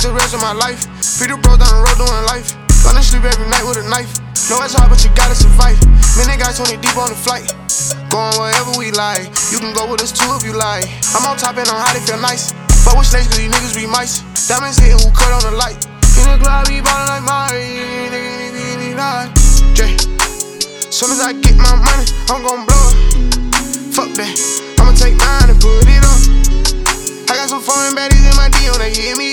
the rest of my life. Free the bros down the road doing life. Gonna sleep every night with a knife. Know it's hard, but you gotta survive. Many guys 20 deep on the flight. Going wherever we like. You can go with us too if you like. I'm on top and on how they feel nice. Fuck with snakes cause these niggas be mice. Diamonds hitting who cut on the light. In the club, we ballin' like Mari. Jay. Soon as I get my money, I'm gon' blow it. Fuck that. I'ma take mine and put it on. I got some foreign baddies in my DM, they hit me